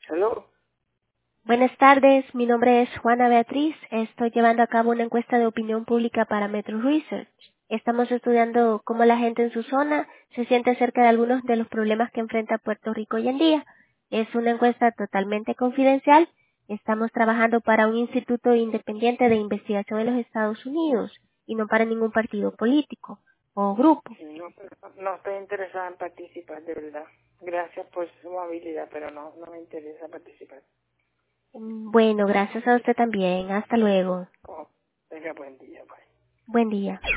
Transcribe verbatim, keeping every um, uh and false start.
Hello. Buenas tardes, mi nombre es Juana Beatriz. Estoy llevando a cabo una encuesta de opinión pública para Metro Research. Estamos estudiando cómo la gente en su zona se siente acerca de algunos de los problemas que enfrenta Puerto Rico hoy en día. Es una encuesta totalmente confidencial. Estamos trabajando para un instituto independiente de investigación en los Estados Unidos y no para ningún partido político o grupo. No, no estoy interesada en participar, de verdad. Gracias por su amabilidad, pero no, no me interesa participar. Bueno, gracias a usted también. Hasta luego. Oh, tenga buen día, bye. Buen día.